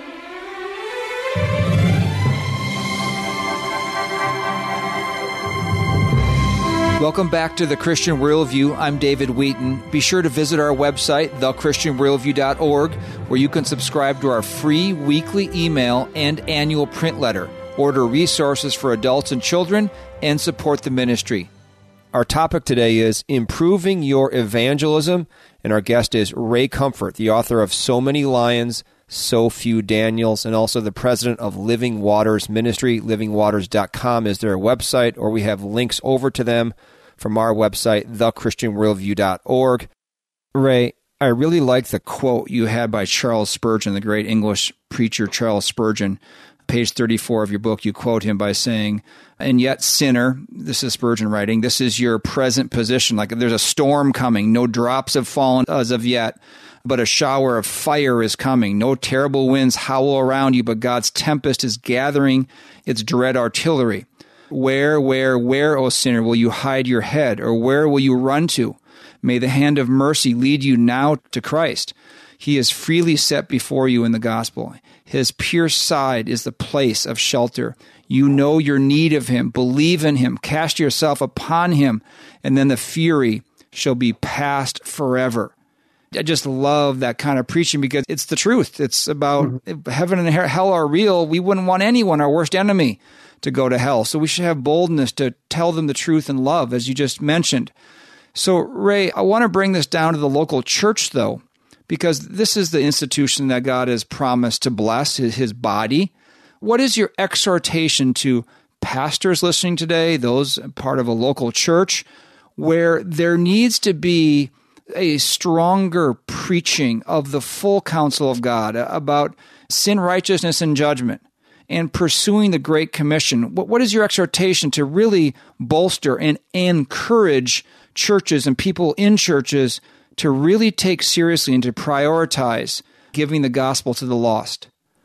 Welcome back to The Christian Worldview. I'm David Wheaton. Be sure to visit our website, the christian worldview dot org, where you can subscribe to our free weekly email and annual print letter, order resources for adults and children, and support the ministry. Our topic today is Improving Your Evangelism, and our guest is Ray Comfort, the author of So Many Lions, So Few Daniels, and also the president of Living Waters Ministry. living waters dot com is their website, or we have links over to them from our website, the christian worldview dot org. Ray, I really like the quote you had by Charles Spurgeon, the great English preacher Charles Spurgeon. Page thirty-four of your book, you quote him by saying, "And yet, sinner," this is Spurgeon writing, "this is your present position. Like there's a storm coming. No drops have fallen as of yet, but a shower of fire is coming. No terrible winds howl around you, but God's tempest is gathering its dread artillery. Where, where, where, O sinner, will you hide your head, or where will you run to? May the hand of mercy lead you now to Christ. He is freely set before you in the gospel. His pierced side is the place of shelter. You know your need of him. Believe in him. Cast yourself upon him, and then the fury shall be past forever." I just love that kind of preaching because it's the truth. It's about mm-hmm. heaven and hell are real. We wouldn't want anyone, our worst enemy, to go to hell. So we should have boldness to tell them the truth in love, as you just mentioned. So, Ray, I want to bring this down to the local church, though, because this is the institution that God has promised to bless, his, his body. What is your exhortation to pastors listening today, those part of a local church, where there needs to be a stronger preaching of the full counsel of God about sin, righteousness, and judgment, and pursuing the Great Commission? What, what is your exhortation to really bolster and encourage churches and people in churches to really take seriously and to prioritize giving the gospel to the lost?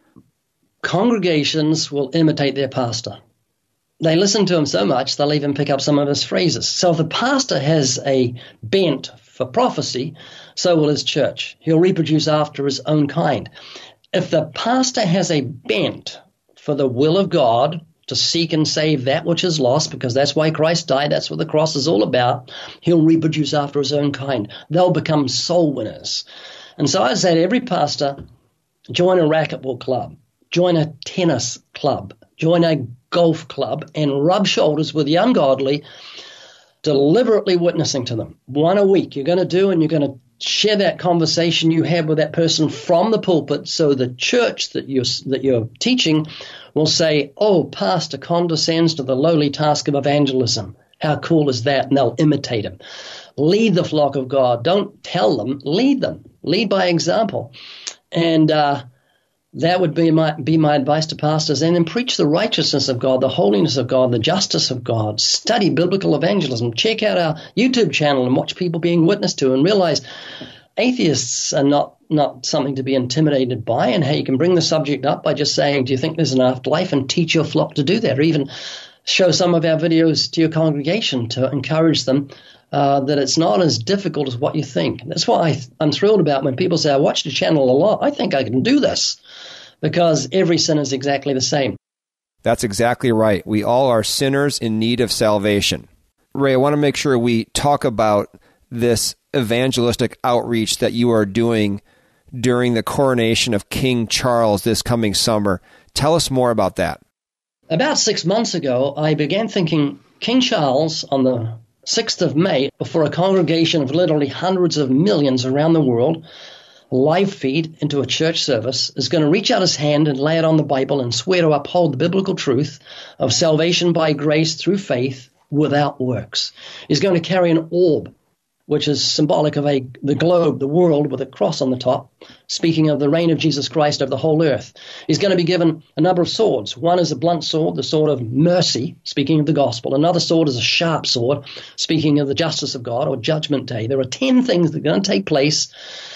Congregations will imitate their pastor. They listen to him so much, they'll even pick up some of his phrases. So if the pastor has a bent for prophecy, so will his church. He'll reproduce after his own kind. If the pastor has a bent for the will of God, to seek and save that which is lost, because that's why Christ died, that's what the cross is all about, he'll reproduce after his own kind. They'll become soul winners. And so I'd say to every pastor, join a racquetball club, join a tennis club, join a golf club, and rub shoulders with the ungodly, deliberately witnessing to them. One a week you're going to do, and you're going to share that conversation you had with that person from the pulpit, so the church that you're, that you're teaching will say, "Oh, pastor condescends to the lowly task of evangelism. How cool is that?" And they'll imitate him. Lead the flock of God. Don't tell them, lead them. Lead by example. And uh, That would be my be my advice to pastors. And then preach the righteousness of God, the holiness of God, the justice of God. Study biblical evangelism. Check out our YouTube channel and watch people being witnessed to, and realize atheists are not, not something to be intimidated by, and how you can bring the subject up by just saying, do you think there's an afterlife, and teach your flock to do that, or even show some of our videos to your congregation to encourage them uh, that it's not as difficult as what you think. That's why I, I'm thrilled about when people say, I watch the channel a lot, I think I can do this, because every sin is exactly the same. That's exactly right. We all are sinners in need of salvation. Ray, I want to make sure we talk about this evangelistic outreach that you are doing during the coronation of King Charles this coming summer. Tell us more about that. About six months ago, I began thinking King Charles, on the sixth of May, before a congregation of literally hundreds of millions around the world, live feed into a church service, is going to reach out his hand and lay it on the Bible and swear to uphold the biblical truth of salvation by grace through faith without works. He's going to carry an orb, which is symbolic of a the globe, the world, with a cross on the top, speaking of the reign of Jesus Christ over the whole earth. He's going to be given a number of swords. One is a blunt sword, the sword of mercy, speaking of the gospel. Another sword is a sharp sword, speaking of the justice of God or judgment day. There are ten things that are going to take place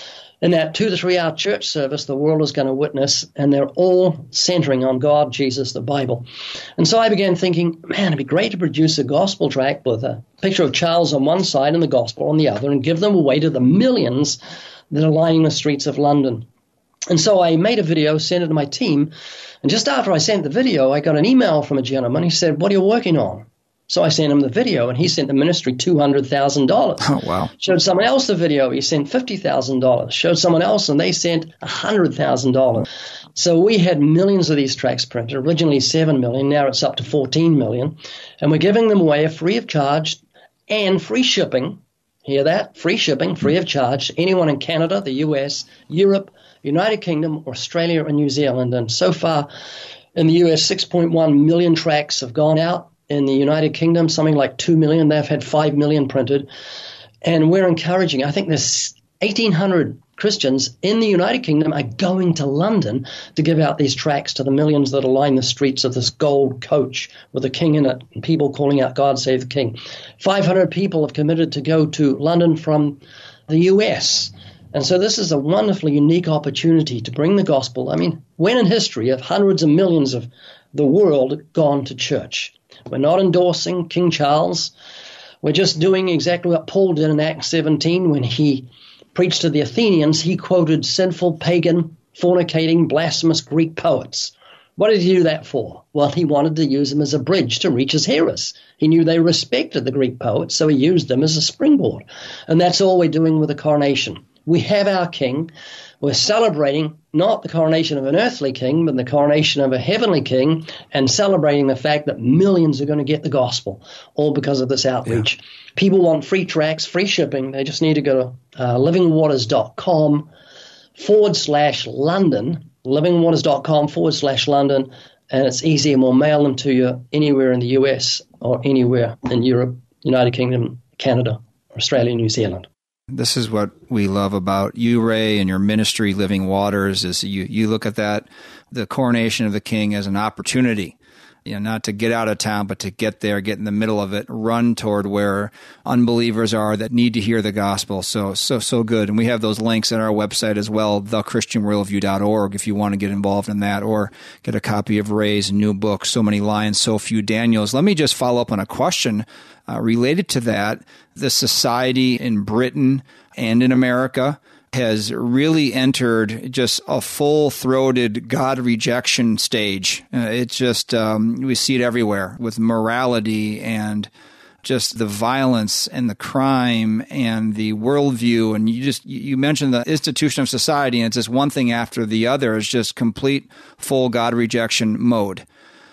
in that two to three hour church service the world is going to witness, and they're all centering on God, Jesus, the Bible. And so I began thinking, man, it'd be great to produce a gospel tract with a picture of Charles on one side and the gospel on the other, and give them away to the millions that are lining the streets of London. And so I made a video, sent it to my team, and just after I sent the video, I got an email from a gentleman. He said, what are you working on? So I sent him the video, and he sent the ministry two hundred thousand dollars. Oh, wow. Showed someone else the video. He sent fifty thousand dollars. Showed someone else, and they sent one hundred thousand dollars. So we had millions of these tracts printed, originally seven million. Now it's up to fourteen million. And we're giving them away free of charge and free shipping. Hear that? Free shipping, free of charge. Anyone in Canada, the U S, Europe, United Kingdom, Australia, and New Zealand. And so far in the U S, six point one million tracts have gone out. In the United Kingdom, something like two million. They've had five million printed. And we're encouraging, I think there's eighteen hundred Christians in the United Kingdom are going to London to give out these tracts to the millions that line the streets of this gold coach with the king in it, and people calling out, God save the king. five hundred people have committed to go to London from the U S. And so this is a wonderfully unique opportunity to bring the gospel. I mean, when in history have hundreds of millions of the world gone to church? We're not endorsing King Charles. We're just doing exactly what Paul did in Acts seventeen when he preached to the Athenians. He quoted sinful, pagan, fornicating, blasphemous Greek poets. What did he do that for? Well, he wanted to use them as a bridge to reach his hearers. He knew they respected the Greek poets, so he used them as a springboard. And that's all we're doing with the coronation. We have our king. We're celebrating not the coronation of an earthly king, but the coronation of a heavenly king, and celebrating the fact that millions are going to get the gospel, all because of this outreach. Yeah. People want free tracts, free shipping. They just need to go to uh, livingwaters.com forward slash London, livingwaters.com forward slash London, and it's easy, and we'll mail them to you anywhere in the U S or anywhere in Europe, United Kingdom, Canada, Australia, New Zealand. This is what we love about you, Ray, and your ministry, Living Waters, is you, you look at that, the coronation of the king, as an opportunity, you know, not to get out of town, but to get there, get in the middle of it, run toward where unbelievers are that need to hear the gospel. So, so, so good. And we have those links at our website as well, the christian worldview dot org, if you want to get involved in that, or get a copy of Ray's new book, So Many Lions, So Few Daniels. Let me just follow up on a question uh, related to that. The society in Britain and in America has really entered just a full-throated God rejection stage. Uh, it's just, um, we see it everywhere with morality and just the violence and the crime and the worldview. And you just, you mentioned the institution of society, and it's just one thing after the other. It's just complete, full God rejection mode.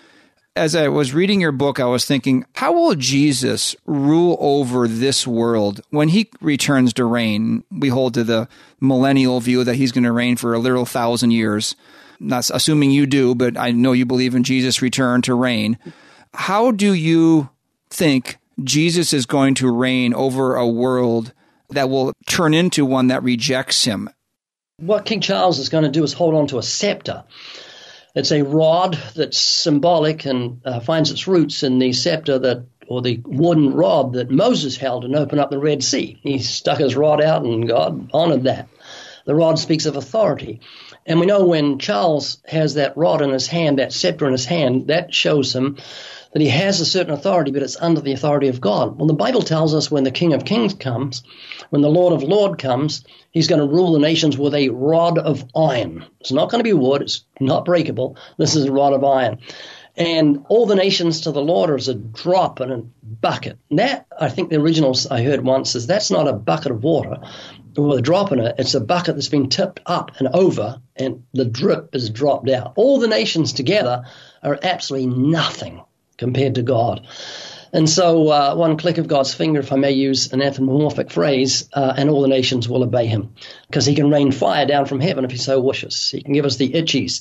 As I was reading your book, I was thinking, how will Jesus rule over this world when he returns to reign? We hold to the millennial view that he's going to reign for a literal thousand years. Not assuming you do, but I know you believe in Jesus' return to reign. How do you think Jesus is going to reign over a world that will turn into one that rejects him? What King Charles is going to do is hold on to a scepter. It's a rod that's symbolic and uh, finds its roots in the scepter that, or the wooden rod that Moses held and opened up the Red Sea. He stuck his rod out and God honored that. The rod speaks of authority. And we know when Charles has that rod in his hand, that scepter in his hand, that shows him that he has a certain authority, but it's under the authority of God. Well, the Bible tells us when the King of Kings comes, when the Lord of Lords comes, he's going to rule the nations with a rod of iron. It's not going to be wood. It's not breakable. This is a rod of iron. And all the nations to the Lord are as a drop in a bucket. And that, I think the originals I heard once, is that's not a bucket of water with a drop in it. It's a bucket that's been tipped up and over, and the drip is dropped out. All the nations together are absolutely nothing compared to God. And so uh, one click of God's finger, if I may use an anthropomorphic phrase, uh, and all the nations will obey him, because he can rain fire down from heaven if he so wishes. He can give us the itchies.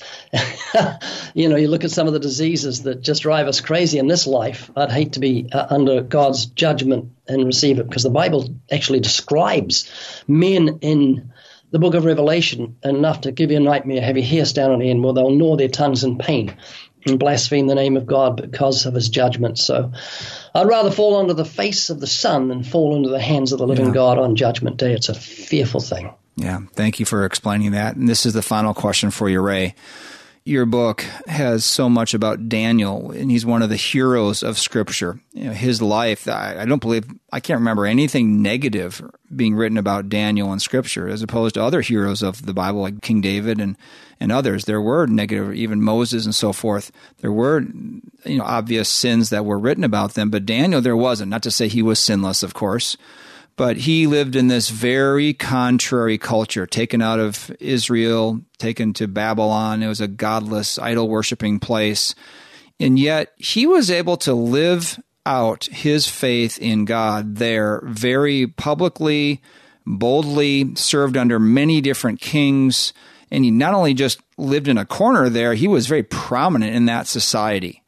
You know, you look at some of the diseases that just drive us crazy in this life. I'd hate to be uh, under God's judgment and receive it, because the Bible actually describes men in the book of Revelation enough to give you a nightmare, have your hair stand on end, where they'll gnaw their tongues in pain and blaspheme the name of God because of his judgment. So I'd rather fall under the face of the sun than fall into the hands of the living yeah. God on Judgment Day. It's a fearful thing. Yeah, thank you for explaining that. And this is the final question for you, Ray. Your book has so much about Daniel, and he's one of the heroes of Scripture. You know, his life, I, I don't believe, I can't remember anything negative being written about Daniel in Scripture, as opposed to other heroes of the Bible, like King David and, and others. There were negative, even Moses and so forth. There were, you know, obvious sins that were written about them, but Daniel, there wasn't. Not to say he was sinless, of course. But he lived in this very contrary culture, taken out of Israel, taken to Babylon. It was a godless, idol-worshiping place. And yet he was able to live out his faith in God there very publicly, boldly, served under many different kings. And he not only just lived in a corner there, he was very prominent in that society.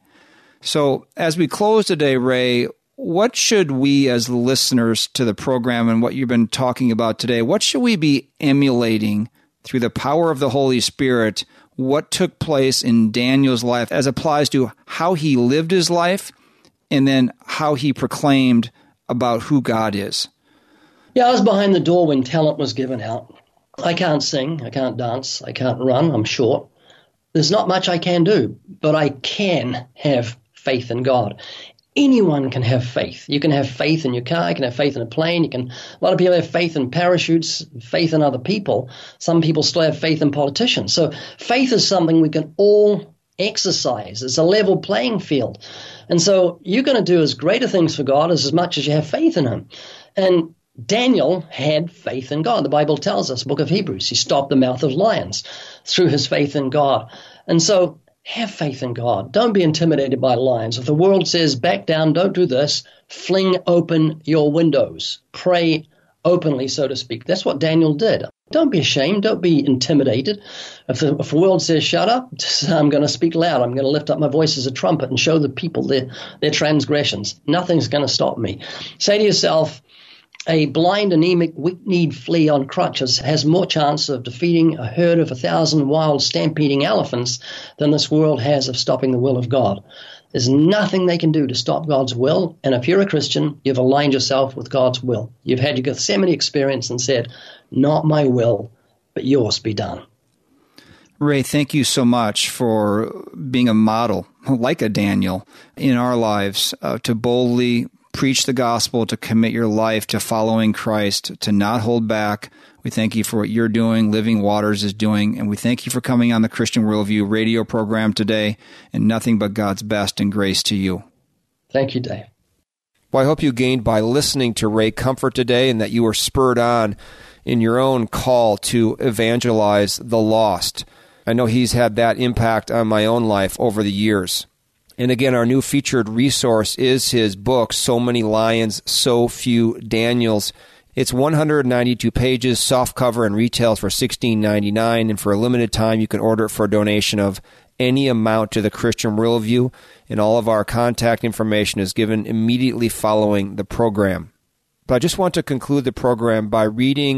So as we close today, Ray, what should we as listeners to the program and what you've been talking about today, what should we be emulating through the power of the Holy Spirit, what took place in Daniel's life as applies to how he lived his life and then how he proclaimed about who God is? Yeah, I was behind the door when talent was given out. I can't sing, I can't dance, I can't run, I'm short. There's not much I can do, but I can have faith in God. Anyone can have faith. You can have faith in your car. You can have faith in a plane. You can. A lot of people have faith in parachutes, faith in other people. Some people still have faith in politicians. So faith is something we can all exercise. It's a level playing field. And so you're going to do as greater things for God as, as much as you have faith in him. And Daniel had faith in God. The Bible tells us, book of Hebrews, he stopped the mouth of lions through his faith in God. And so have faith in God. Don't be intimidated by lions. If the world says, back down, don't do this, fling open your windows. Pray openly, so to speak. That's what Daniel did. Don't be ashamed. Don't be intimidated. If the, if the world says, shut up, just, I'm going to speak loud. I'm going to lift up my voice as a trumpet and show the people their, their transgressions. Nothing's going to stop me. Say to yourself, a blind, anemic, weak-kneed flea on crutches has more chance of defeating a herd of a thousand wild stampeding elephants than this world has of stopping the will of God. There's nothing they can do to stop God's will, and if you're a Christian, you've aligned yourself with God's will. You've had your Gethsemane experience and said, not my will, but yours be done. Ray, thank you so much for being a model, like a Daniel, in our lives, uh, to boldly preach the gospel, to commit your life to following Christ, to not hold back. We thank you for what you're doing, Living Waters is doing, and we thank you for coming on the Christian Worldview radio program today, and nothing but God's best and grace to you. Thank you, Dave. Well, I hope you gained by listening to Ray comfort today, and that you were spurred on in your own call to evangelize the lost. I know he's had that impact on my own life over the years. And again, our new featured resource is his book, So Many Lions, So Few Daniels. It's one hundred ninety-two pages, softcover, and retails for sixteen ninety-nine. And for a limited time, you can order it for a donation of any amount to the Christian Worldview. And all of our contact information is given immediately following the program. But I just want to conclude the program by reading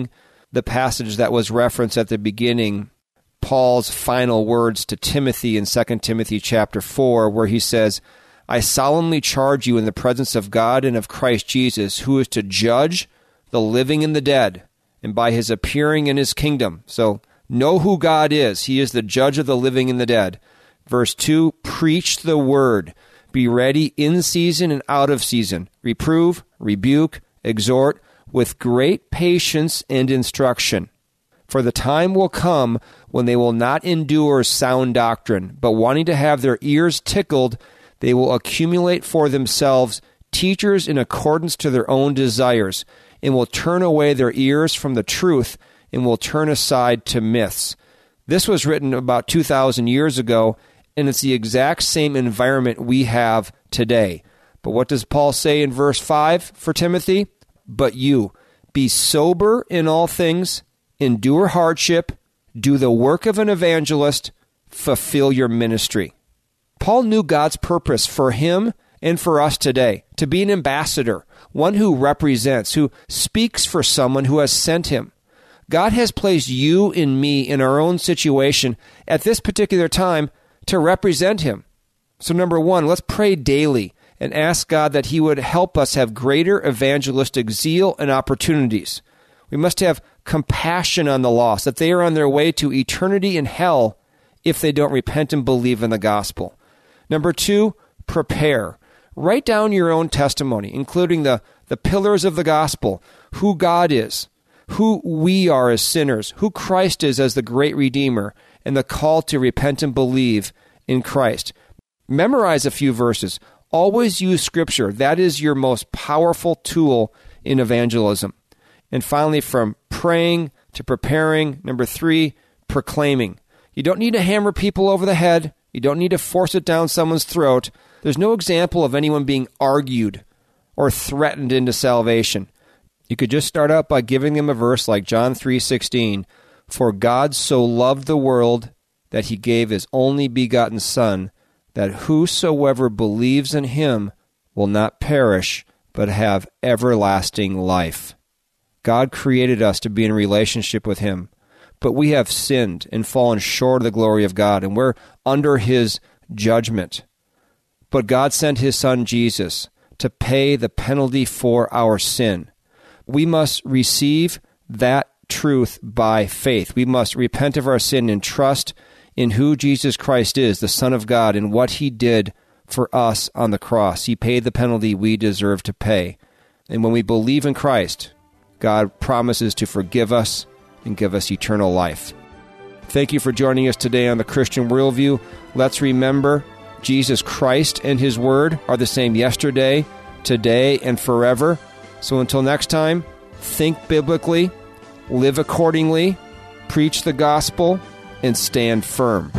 the passage that was referenced at the beginning, Paul's final words to Timothy in Second Timothy chapter four, where he says, I solemnly charge you in the presence of God and of Christ Jesus, who is to judge the living and the dead, and by his appearing in his kingdom. So know who God is. He is the judge of the living and the dead. Verse two, preach the word. Be ready in season and out of season. Reprove, rebuke, exhort with great patience and instruction. For the time will come when they will not endure sound doctrine, but wanting to have their ears tickled, they will accumulate for themselves teachers in accordance to their own desires, and will turn away their ears from the truth and will turn aside to myths. This was written about two thousand years ago, and it's the exact same environment we have today. But what does Paul say in verse five for Timothy? But you, be sober in all things, endure hardship, do the work of an evangelist, fulfill your ministry. Paul knew God's purpose for him and for us today, to be an ambassador, one who represents, who speaks for someone who has sent him. God has placed you and me in our own situation at this particular time to represent him. So number one, let's pray daily and ask God that he would help us have greater evangelistic zeal and opportunities. We must have compassion on the lost, that they are on their way to eternity in hell if they don't repent and believe in the gospel. Number two, prepare. Write down your own testimony, including the, the pillars of the gospel, who God is, who we are as sinners, who Christ is as the great Redeemer, and the call to repent and believe in Christ. Memorize a few verses. Always use Scripture. That is your most powerful tool in evangelism. And finally, from praying to preparing, number three, proclaiming. You don't need to hammer people over the head. You don't need to force it down someone's throat. There's no example of anyone being argued or threatened into salvation. You could just start out by giving them a verse like John three sixteen, for God so loved the world that he gave his only begotten Son, that whosoever believes in him will not perish, but have everlasting life. God created us to be in relationship with him, but we have sinned and fallen short of the glory of God, and we're under his judgment. But God sent his Son Jesus to pay the penalty for our sin. We must receive that truth by faith. We must repent of our sin and trust in who Jesus Christ is, the Son of God, and what he did for us on the cross. He paid the penalty we deserve to pay. And when we believe in Christ, God promises to forgive us and give us eternal life. Thank you for joining us today on the Christian Worldview. Let's remember Jesus Christ and his word are the same yesterday, today, and forever. So until next time, think biblically, live accordingly, preach the gospel, and stand firm.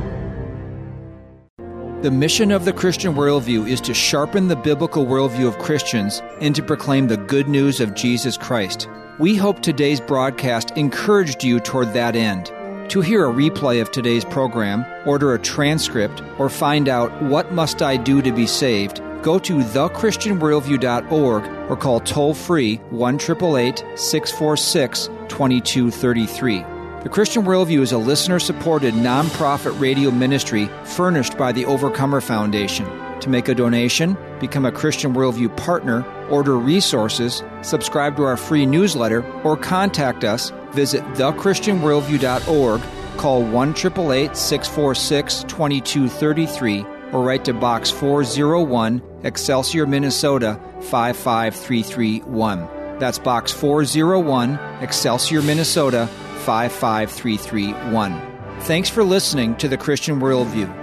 The mission of the Christian Worldview is to sharpen the biblical worldview of Christians and to proclaim the good news of Jesus Christ. We hope today's broadcast encouraged you toward that end. To hear a replay of today's program, order a transcript, or find out what must I do to be saved, go to the christian worldview dot org or call toll-free one eight eight eight, six four six, two two three three. The Christian Worldview is a listener-supported nonprofit radio ministry furnished by the Overcomer Foundation. To make a donation, become a Christian Worldview partner, order resources, subscribe to our free newsletter, or contact us, visit the christian worldview dot org, call one eight eight eight, six four six, two two three three, or write to Box four oh one, Excelsior, Minnesota, five five three three one. That's Box four oh one, Excelsior, Minnesota, five five three three one. Thanks for listening to The Christian Worldview.